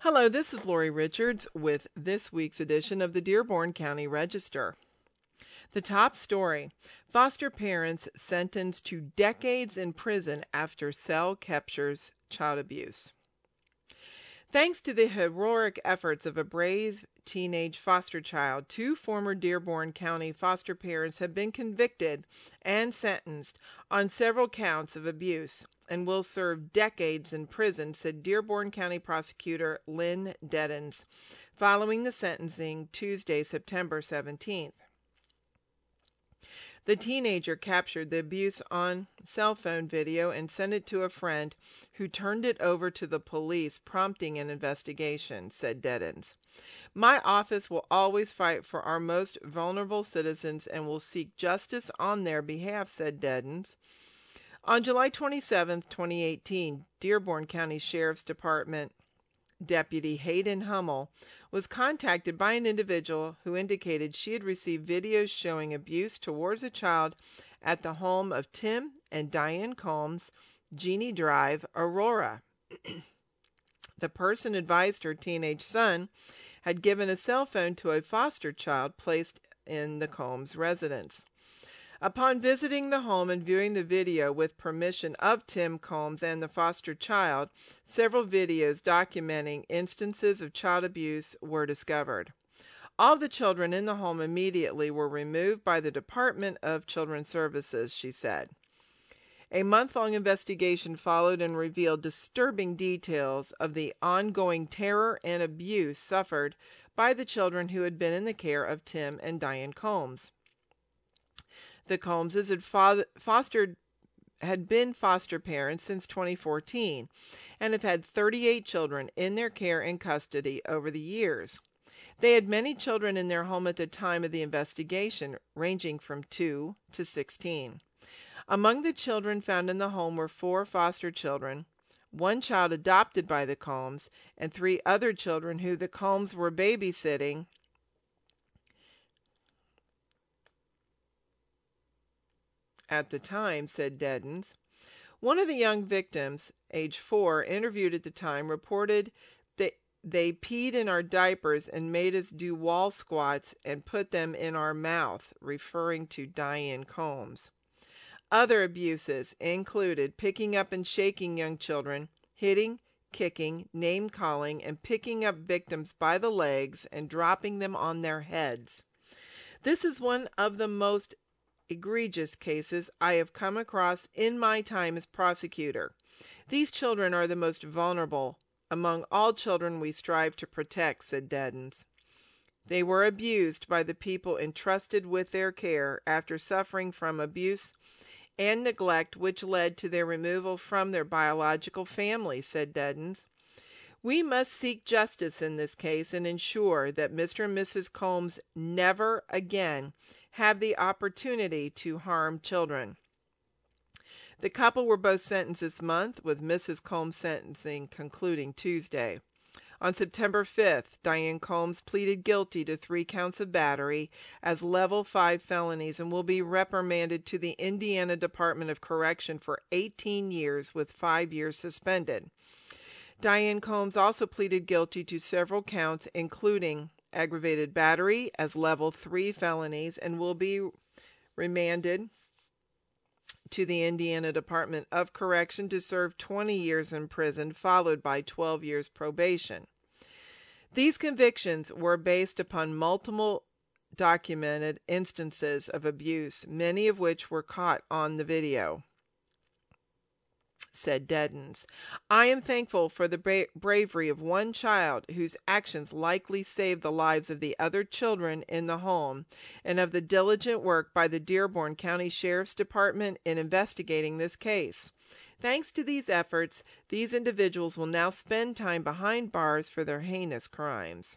Hello, this is Lori Richards with this week's edition of the Dearborn County Register. The top story: foster parents sentenced to decades in prison after cell captures child abuse. Thanks to the heroic efforts of a brave teenage foster child, 2 former Dearborn County foster parents have been convicted and sentenced on several counts of abuse and will serve decades in prison, said Dearborn County Prosecutor Lynn Deddens, following the sentencing Tuesday, September 17th. The teenager captured the abuse on cell phone video and sent it to a friend who turned it over to the police, prompting an investigation, said Deddens. My office will always fight for our most vulnerable citizens and will seek justice on their behalf, said Deddens. On July 27, 2018, Dearborn County Sheriff's Department Deputy Hayden Hummel was contacted by an individual who indicated she had received videos showing abuse towards a child at the home of Tim and Diane Combs, Jeannie Drive, Aurora. The person advised her teenage son had given a cell phone to a foster child placed in the Combs residence. Upon visiting the home and viewing the video with permission of Tim Combs and the foster child, several videos documenting instances of child abuse were discovered. All the children in the home immediately were removed by the Department of Children's Services, she said. A month-long investigation followed and revealed disturbing details of the ongoing terror and abuse suffered by the children who had been in the care of Tim and Diane Combs. The Combses had been foster parents since 2014 and have had 38 children in their care and custody over the years. They had many children in their home at the time of the investigation, ranging from 2 to 16. Among the children found in the home were 4 foster children, 1 child adopted by the Combs, and 3 other children who the Combs were babysitting at the time, said Deddens. One of the young victims, age 4, interviewed at the time, reported that they peed in our diapers and made us do wall squats and put them in our mouth, referring to Diane Combs. Other abuses included picking up and shaking young children, hitting, kicking, name-calling, and picking up victims by the legs and dropping them on their heads. This is one of the most egregious cases I have come across in my time as prosecutor. These children are the most vulnerable among all children we strive to protect, said Deddens. They were abused by the people entrusted with their care after suffering from abuse and neglect, which led to their removal from their biological family, said Deddens. We must seek justice in this case and ensure that Mr. and Mrs. Combs never again have the opportunity to harm children. The couple were both sentenced this month, with Mrs. Combs' sentencing concluding Tuesday. On September 5th, Diane Combs pleaded guilty to 3 counts of battery as level 5 felonies and will be reprimanded to the Indiana Department of Correction for 18 years with 5 years suspended. Diane Combs also pleaded guilty to several counts, including aggravated battery as level 3 felonies, and will be remanded to the Indiana Department of Correction to serve 20 years in prison, followed by 12 years probation. These convictions were based upon multiple documented instances of abuse, many of which were caught on the video, said Deddens. I am thankful for the bravery of one child whose actions likely saved the lives of the other children in the home, and of the diligent work by the Dearborn County Sheriff's Department in investigating this case. Thanks to these efforts, these individuals will now spend time behind bars for their heinous crimes.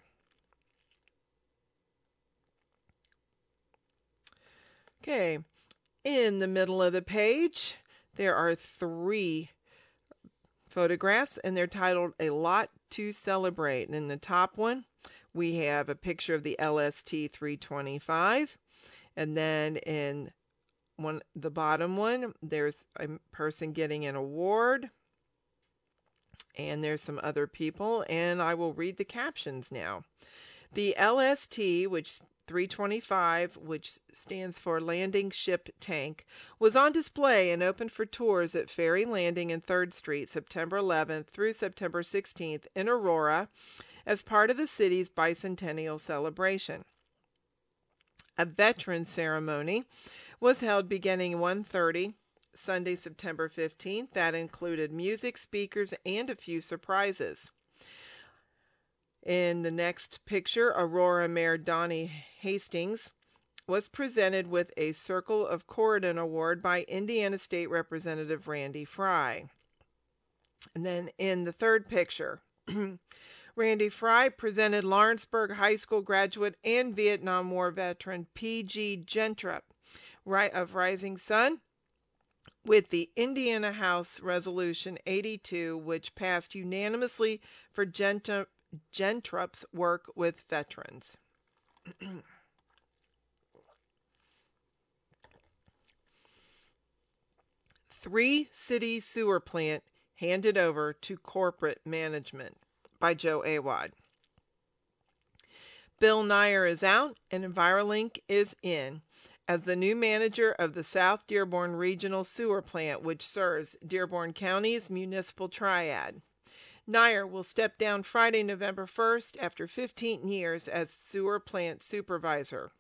Okay, in the middle of the page, there are 3 photographs, and they're titled A Lot to Celebrate. And in the top one, we have a picture of the LST 325. And then in the bottom one, there's a person getting an award. And there's some other people, and I will read the captions now. The LST, which 325, which stands for Landing Ship Tank, was on display and opened for tours at Ferry Landing and 3rd Street September 11th through September 16th in Aurora as part of the city's bicentennial celebration. A veteran ceremony was held beginning 1:30 Sunday, September 15th. That included music, speakers, and a few surprises. In the next picture, Aurora Mayor Donnie Hastings was presented with a Circle of Corridon Award by Indiana State Representative Randy Fry. And then in the third picture, Randy Fry presented Lawrenceburg High School graduate and Vietnam War veteran P.G. Gentrup of Rising Sun with the Indiana House Resolution 82, which passed unanimously for Gentrup's work with veterans. 3 city sewer plant handed over to corporate management by Joe Awad. Bill Nyer is out and Envirolink is in as the new manager of the South Dearborn Regional Sewer Plant, which serves Dearborn County's municipal triad. Nyer will step down Friday, November 1st after 15 years as sewer plant supervisor,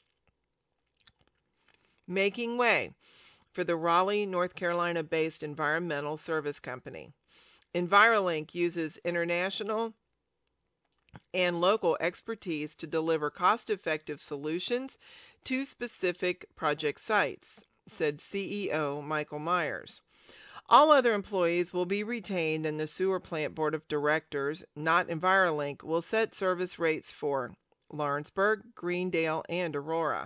making way for the Raleigh, North Carolina-based environmental service company. Envirolink uses international and local expertise to deliver cost-effective solutions to specific project sites, said CEO Michael Myers. All other employees will be retained, and the sewer plant board of directors, not Envirolink, will set service rates for Lawrenceburg, Greendale, and Aurora.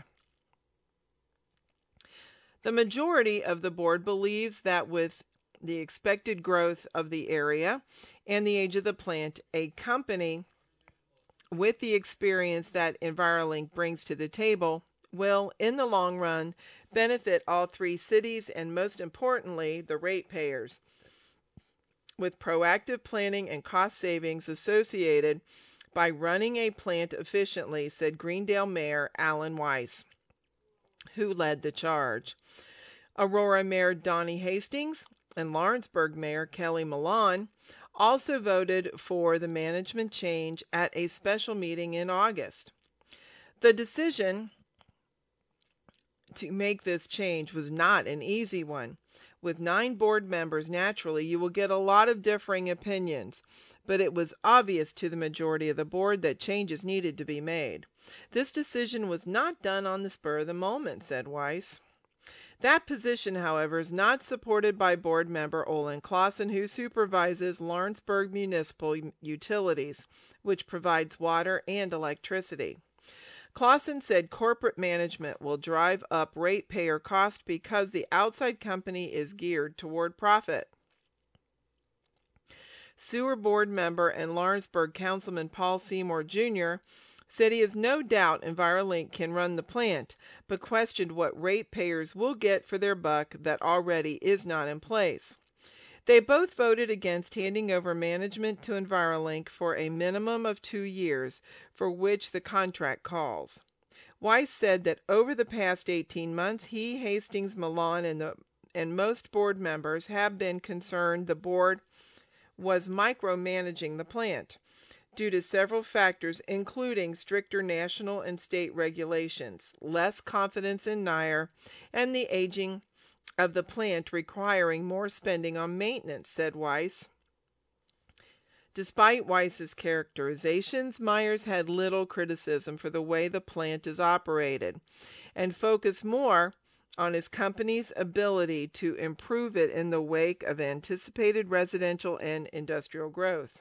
The majority of the board believes that with the expected growth of the area and the age of the plant, a company with the experience that Envirolink brings to the table will, in the long run, benefit all 3 cities and, most importantly, the ratepayers, with proactive planning and cost savings associated by running a plant efficiently, said Greendale Mayor Alan Weiss, who led the charge. Aurora Mayor Donnie Hastings and Lawrenceburg Mayor Kelly Malone also voted for the management change at a special meeting in August. The decision to make this change was not an easy one. With 9 board members, naturally, you will get a lot of differing opinions, but it was obvious to the majority of the board that changes needed to be made. This decision was not done on the spur of the moment, said Weiss. That position, however, is not supported by board member Olin Clausen, who supervises Lawrenceburg Municipal Utilities, which provides water and electricity. Clausen said corporate management will drive up ratepayer cost because the outside company is geared toward profit. Sewer board member and Lawrenceburg Councilman Paul Seymour Jr. said he has no doubt Envirolink can run the plant, but questioned what ratepayers will get for their buck that already is not in place. They both voted against handing over management to Envirolink for a minimum of 2 years, for which the contract calls. Weiss said that over the past 18 months, he, Hastings, Milan, and most board members have been concerned the board was micromanaging the plant, due to several factors including stricter national and state regulations, less confidence in Nyer, and the aging of the plant requiring more spending on maintenance, said Weiss. Despite Weiss's characterizations, Myers had little criticism for the way the plant is operated and focused more on his company's ability to improve it in the wake of anticipated residential and industrial growth.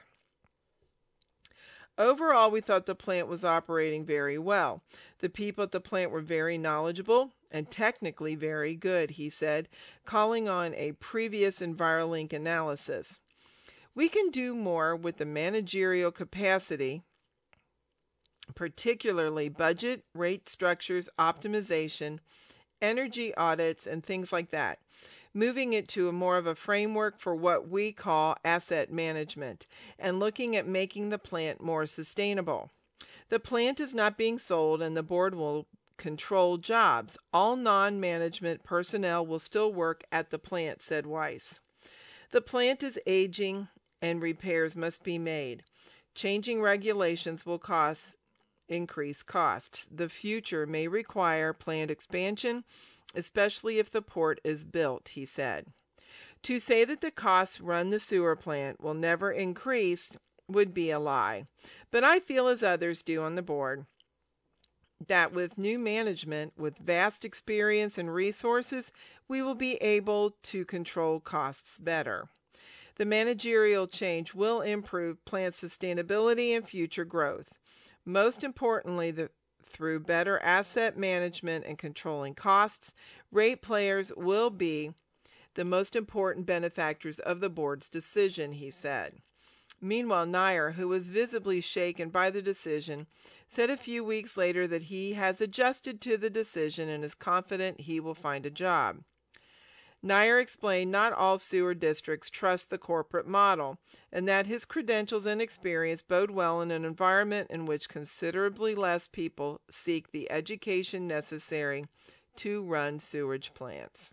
Overall, we thought the plant was operating very well. The people at the plant were very knowledgeable and technically very good, he said, calling on a previous Envirolink analysis. We can do more with the managerial capacity, particularly budget, rate structures, optimization, energy audits, and things like that. moving it to more of a framework for what we call asset management, and looking at making the plant more sustainable. The plant is not being sold, and the board will control jobs. All non-management personnel will still work at the plant, said Weiss. The plant is aging and repairs must be made. Changing regulations will increase costs. The future may require plant expansion, especially if the port is built, he said. To say that the costs run the sewer plant will never increase would be a lie. But I feel, as others do on the board, that with new management, with vast experience and resources, we will be able to control costs better. The managerial change will improve plant sustainability and future growth. Most importantly, through better asset management and controlling costs, ratepayers will be the most important benefactors of the board's decision, he said. Meanwhile, Nair, who was visibly shaken by the decision, said a few weeks later that he has adjusted to the decision and is confident he will find a job. Nair explained not all sewer districts trust the corporate model, and that his credentials and experience bode well in an environment in which considerably less people seek the education necessary to run sewage plants.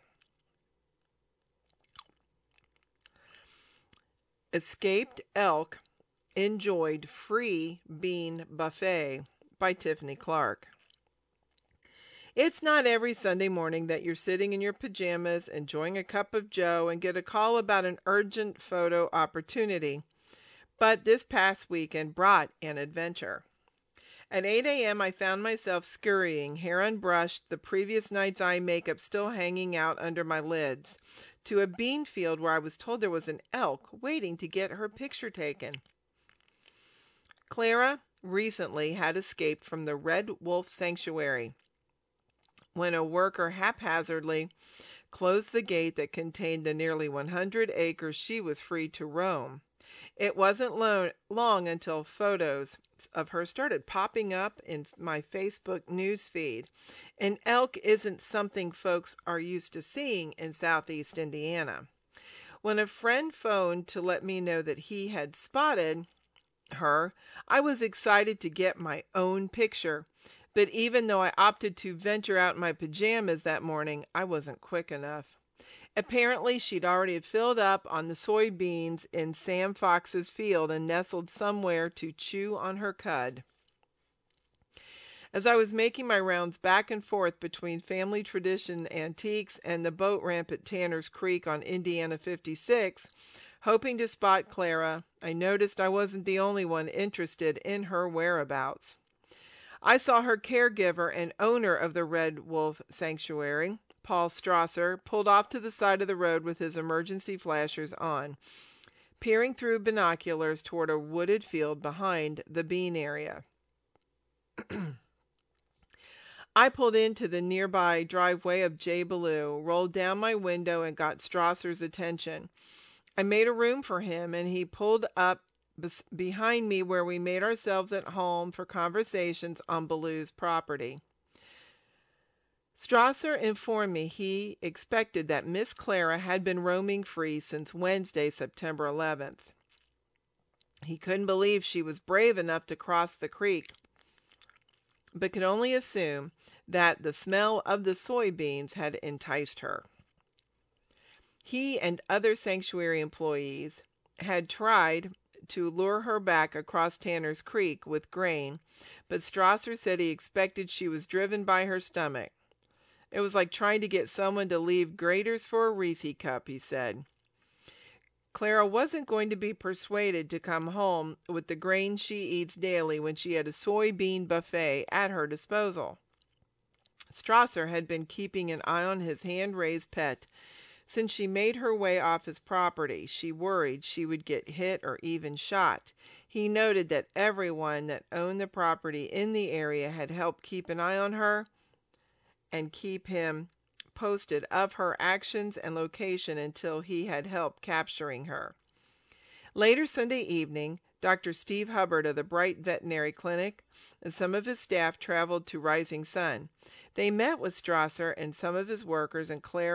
Escaped Elk Enjoyed Free Bean Buffet by Tiffany Clark. It's not every Sunday morning that you're sitting in your pajamas enjoying a cup of joe and get a call about an urgent photo opportunity. But this past weekend brought an adventure. At 8 a.m. I found myself scurrying, hair unbrushed, the previous night's eye makeup still hanging out under my lids, to a bean field where I was told there was an elk waiting to get her picture taken. Clara recently had escaped from the Red Wolf Sanctuary when a worker haphazardly closed the gate that contained the nearly 100 acres she was free to roam. It wasn't long until photos of her started popping up in my Facebook news feed. An elk isn't something folks are used to seeing in southeast Indiana. When a friend phoned to let me know that he had spotted her, I was excited to get my own picture. But even though I opted to venture out in my pajamas that morning, I wasn't quick enough. Apparently, she'd already filled up on the soybeans in Sam Fox's field and nestled somewhere to chew on her cud. As I was making my rounds back and forth between Family Tradition Antiques and the boat ramp at Tanner's Creek on Indiana 56, hoping to spot Clara, I noticed I wasn't the only one interested in her whereabouts. I saw her caregiver and owner of the Red Wolf Sanctuary, Paul Strasser, pulled off to the side of the road with his emergency flashers on, peering through binoculars toward a wooded field behind the bean area. I pulled into the nearby driveway of J. Ballou, rolled down my window, and got Strasser's attention. I made a room for him, and he pulled up behind me where we made ourselves at home for conversations on Ballou's property. Strasser informed me he expected that Miss Clara had been roaming free since Wednesday, September 11th. He couldn't believe she was brave enough to cross the creek, but could only assume that the smell of the soybeans had enticed her. He and other sanctuary employees had tried to lure her back across Tanner's Creek with grain, but Strasser said he expected she was driven by her stomach. It was like trying to get someone to leave Grater's for a Reese cup, he said. Clara wasn't going to be persuaded to come home with the grain she eats daily when she had a soybean buffet at her disposal. Strasser had been keeping an eye on his hand-raised pet since she made her way off his property. She worried she would get hit or even shot. He noted that everyone that owned the property in the area had helped keep an eye on her and keep him posted of her actions and location until he had helped capturing her. Later Sunday evening, Dr. Steve Hubbard of the Bright Veterinary Clinic and some of his staff traveled to Rising Sun. They met with Strasser and some of his workers, and Clara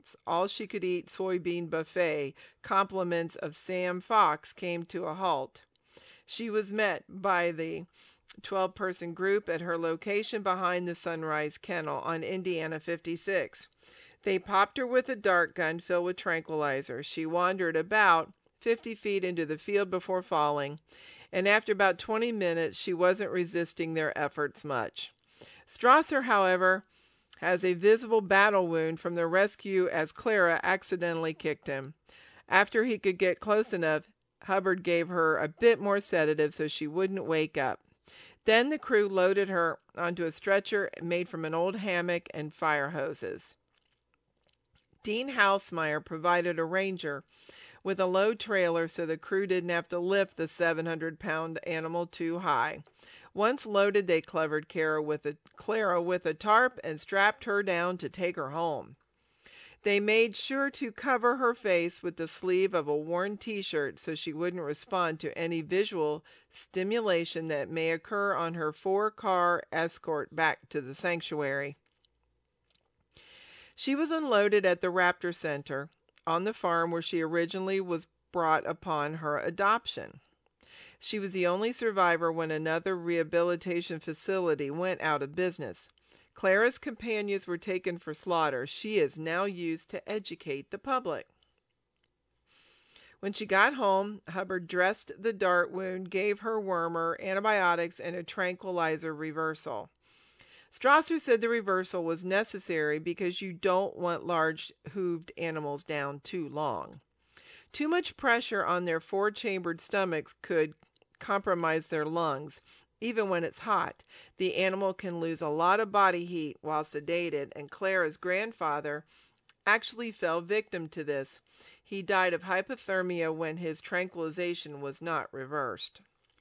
all-she-could-eat soybean buffet, compliments of Sam Fox, came to a halt. She was met by the 12-person group at her location behind the Sunrise Kennel on Indiana 56. They popped her with a dart gun filled with tranquilizer. She wandered about 50 feet into the field before falling, and after about 20 minutes, she wasn't resisting their efforts much. Strasser, however, has a visible battle wound from the rescue as Clara accidentally kicked him. After he could get close enough, Hubbard gave her a bit more sedative so she wouldn't wake up. Then the crew loaded her onto a stretcher made from an old hammock and fire hoses. Dean Hausmeyer provided a Ranger with a low trailer so the crew didn't have to lift the 700-pound animal too high. Once loaded, they covered Clara with a tarp and strapped her down to take her home. They made sure to cover her face with the sleeve of a worn t-shirt so she wouldn't respond to any visual stimulation that may occur on her 4-car escort back to the sanctuary. She was unloaded at the Raptor Center on the farm where she originally was brought upon her adoption. She was the only survivor when another rehabilitation facility went out of business. Clara's companions were taken for slaughter. She is now used to educate the public. When she got home, Hubbard dressed the dart wound, gave her wormer, antibiotics, and a tranquilizer reversal. Strasser said the reversal was necessary because you don't want large hooved animals down too long. Too much pressure on their 4-chambered stomachs could compromise their lungs. Even when it's hot, the animal can lose a lot of body heat while sedated, and Clara's grandfather actually fell victim to this. He died of hypothermia when his tranquilization was not reversed.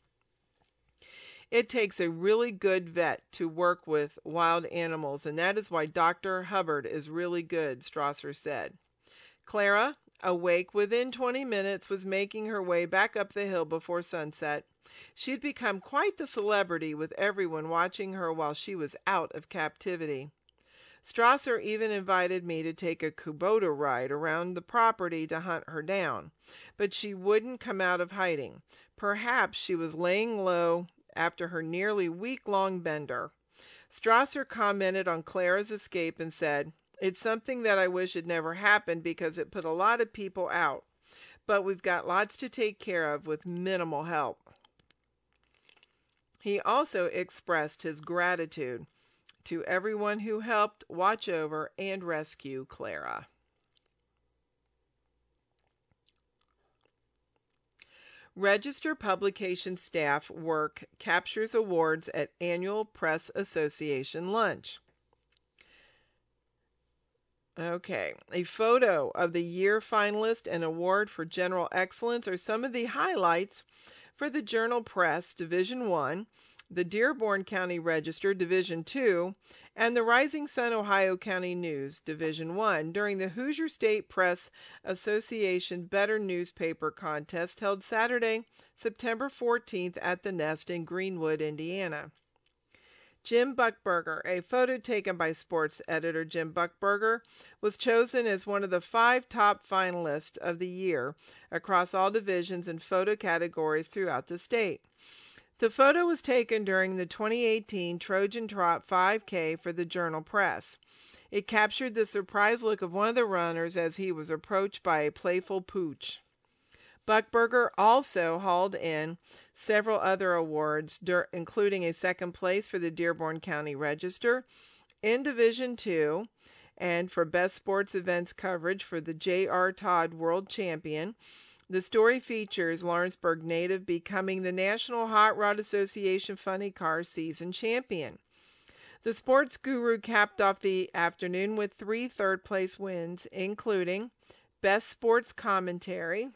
It takes a really good vet to work with wild animals, and that is why Dr. Hubbard is really good, Strasser said. Clara, awake within 20 minutes, was making her way back up the hill before sunset. She had become quite the celebrity, with everyone watching her while she was out of captivity. Strasser even invited me to take a Kubota ride around the property to hunt her down, but she wouldn't come out of hiding. Perhaps she was laying low after her nearly week-long bender. Strasser commented on Clara's escape and said, "It's something that I wish had never happened because it put a lot of people out, but we've got lots to take care of with minimal help." He also expressed his gratitude to everyone who helped watch over and rescue Clara. Register publication staff work captures awards at Annual Press Association lunch. Okay, a photo of the year finalist and award for general excellence are some of the highlights for the Journal Press Division 1, the Dearborn County Register Division 2, and the Rising Sun Ohio County News Division 1 during the Hoosier State Press Association Better Newspaper Contest held Saturday, September 14th at the Nest in Greenwood, Indiana. Jim Buckberger, a photo taken by sports editor Jim Buckberger, was chosen as one of the 5 top finalists of the year across all divisions and photo categories throughout the state. The photo was taken during the 2018 Trojan Trot 5K for the Journal Press. It captured the surprised look of one of the runners as he was approached by a playful pooch. Buckberger also hauled in several other awards, including a second place for the Dearborn County Register in Division 2, and for Best Sports Events coverage for the J.R. Todd World Champion. The story features Lawrenceburg native becoming the National Hot Rod Association Funny Car Season Champion. The sports guru capped off the afternoon with 3 third-place wins, including Best Sports Commentary,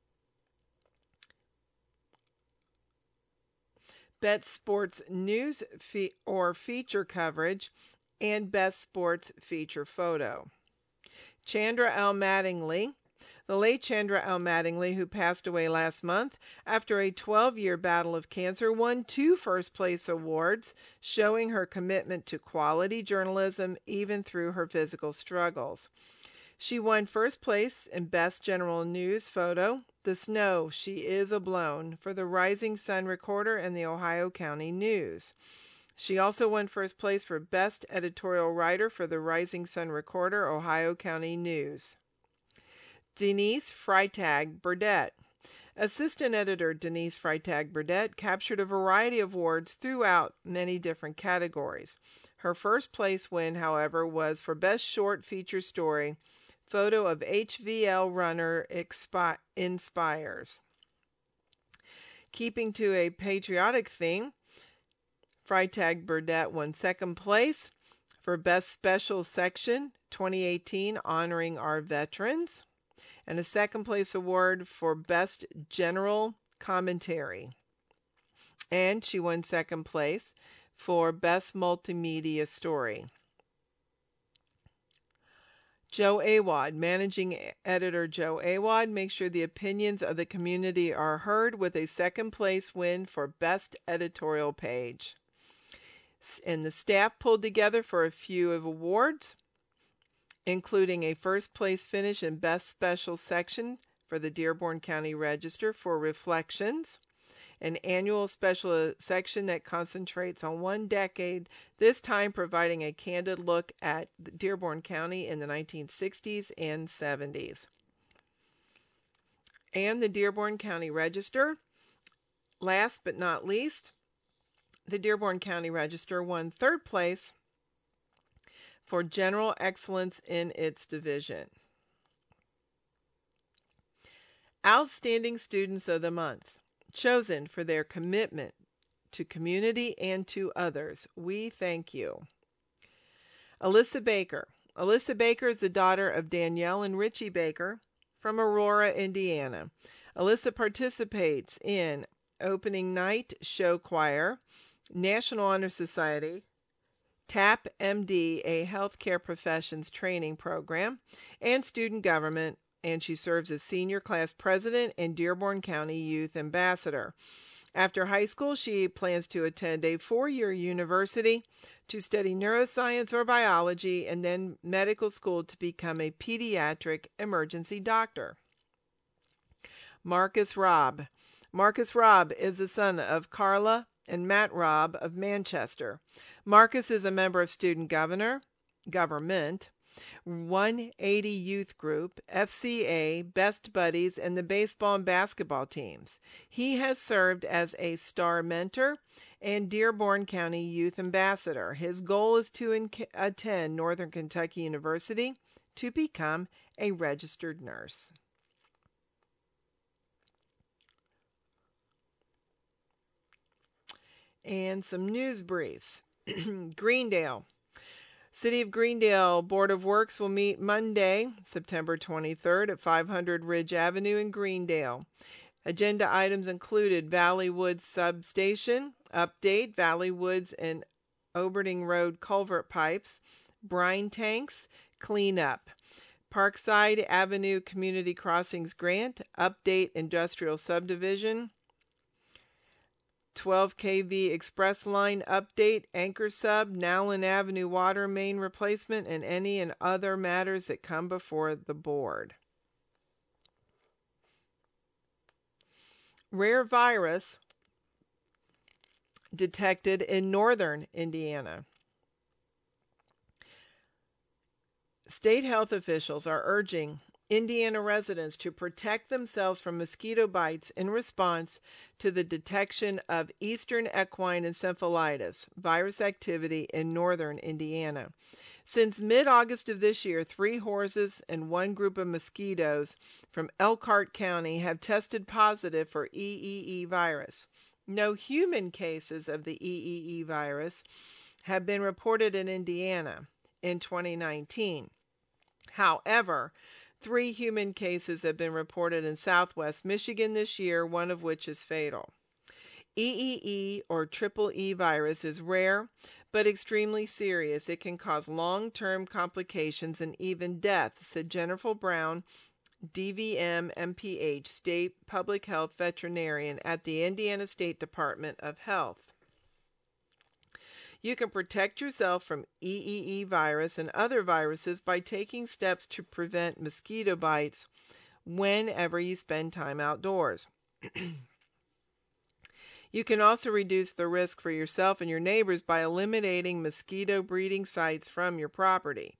Best Sports News or Feature Coverage, and Best Sports Feature Photo. Chandra L. Mattingly, the late Chandra L. Mattingly, who passed away last month after a 12-year battle of cancer, won 2 first-place awards, showing her commitment to quality journalism even through her physical struggles. She won first place in Best General News Photo, The Snow, She Is a Blown, for the Rising Sun Recorder and the Ohio County News. She also won first place for Best Editorial Writer for the Rising Sun Recorder, Ohio County News. Denise Freitag Burdett. Assistant editor Denise Freitag Burdett captured a variety of awards throughout many different categories. Her first place win, however, was for Best Short Feature Story, Photo of HVL Runner Inspires. Keeping to a patriotic theme, Freitag Burdett won second place for Best Special Section 2018, Honoring Our Veterans, and a second place award for Best General Commentary. And she won second place for Best Multimedia Story. Joe Awad, Managing Editor Joe Awad, makes sure the opinions of the community are heard with a second place win for Best Editorial Page. And the staff pulled together for a few of awards, including a first place finish in Best Special Section for the Dearborn County Register for Reflections, an annual special section that concentrates on one decade, this time providing a candid look at Dearborn County in the 1960s and 70s. And the Dearborn County Register, last but not least, the Dearborn County Register won third place for general excellence in its division. Outstanding Students of the Month, chosen for their commitment to community and to others. We thank you. Alyssa Baker. Alyssa Baker is the daughter of Danielle and Richie Baker from Aurora, Indiana. Alyssa participates in Opening Night Show Choir, National Honor Society, TAP MD, a healthcare professions training program, and student government, and she serves as senior class president and Dearborn County Youth Ambassador. After high school, she plans to attend a 4-year university to study neuroscience or biology and then medical school to become a pediatric emergency doctor. Marcus Robb. Marcus Robb is the son of Carla and Matt Robb of Manchester. Marcus is a member of Student Government, 180 Youth Group, FCA, Best Buddies, and the baseball and basketball teams. He has served as a star mentor and Dearborn County Youth Ambassador. His goal is to attend Northern Kentucky University to become a registered nurse. And some news briefs. Greendale. City of Greendale Board of Works will meet Monday, September 23rd at 500 Ridge Avenue in Greendale. Agenda items included Valley Woods Substation, update, Valley Woods and Oberding Road culvert pipes, brine tanks, cleanup. Parkside Avenue Community Crossings Grant, update, industrial subdivision, 12 kV Express Line update, Anchor Sub, Nowlin Avenue water main replacement, and any and other matters that come before the board. Rare virus detected in northern Indiana. State health officials are urging Indiana residents to protect themselves from mosquito bites in response to the detection of Eastern equine encephalitis virus activity in northern Indiana. Since mid-August of this year, 3 horses and 1 group of mosquitoes from Elkhart County have tested positive for EEE virus. No human cases of the EEE virus have been reported in Indiana in 2019. However, 3 human cases have been reported in southwest Michigan this year, one of which is fatal. EEE, or triple E virus, is rare but extremely serious. It can cause long-term complications and even death, said Jennifer Brown, DVM MPH, State Public Health Veterinarian at the Indiana State Department of Health. You can protect yourself from EEE virus and other viruses by taking steps to prevent mosquito bites whenever you spend time outdoors. You can also reduce the risk for yourself and your neighbors by eliminating mosquito breeding sites from your property.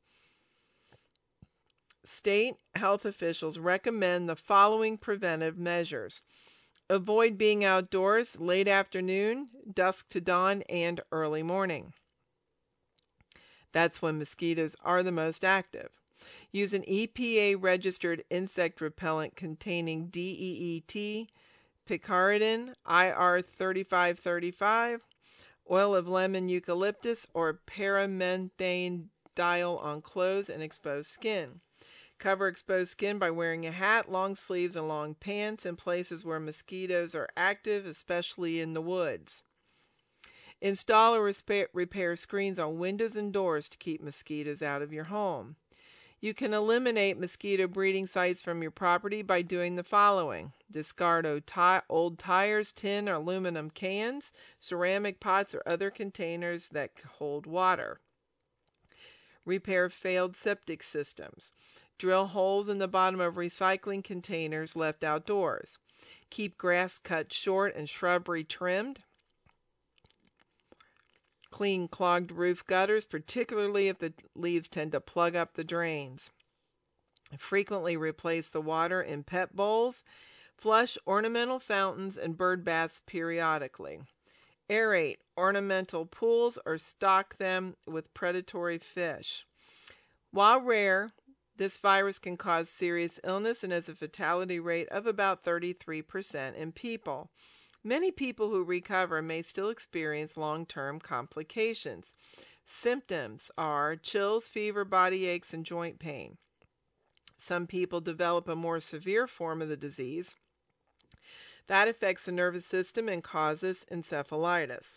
State health officials recommend the following preventive measures. Avoid being outdoors late afternoon, dusk to dawn, and early morning. That's when mosquitoes are the most active. Use an EPA-registered insect repellent containing DEET, picaridin, IR3535, oil of lemon eucalyptus, or paramenthane dial on clothes and exposed skin. Cover exposed skin by wearing a hat, long sleeves, and long pants in places where mosquitoes are active, especially in the woods. Install or repair screens on windows and doors to keep mosquitoes out of your home. You can eliminate mosquito breeding sites from your property by doing the following. Discard old tires, tin or aluminum cans, ceramic pots, or other containers that hold water. Repair failed septic systems. Drill holes in the bottom of recycling containers left outdoors. Keep grass cut short and shrubbery trimmed. Clean clogged roof gutters, particularly if the leaves tend to plug up the drains. Frequently replace the water in pet bowls. Flush ornamental fountains and bird baths periodically. Aerate ornamental pools or stock them with predatory fish. While rare, this virus can cause serious illness and has a fatality rate of about 33% in people. Many people who recover may still experience long-term complications. Symptoms are chills, fever, body aches, and joint pain. Some people develop a more severe form of the disease that affects the nervous system and causes encephalitis.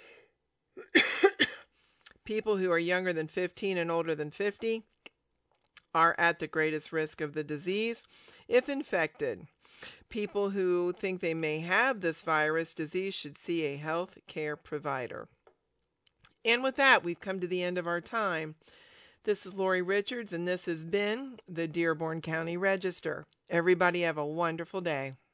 People who are younger than 15 and older than 50 are at the greatest risk of the disease if infected. People who think they may have this virus disease should see a health care provider. And with that, we've come to the end of our time. This is Lori Richards, and this has been the Dearborn County Register. Everybody have a wonderful day.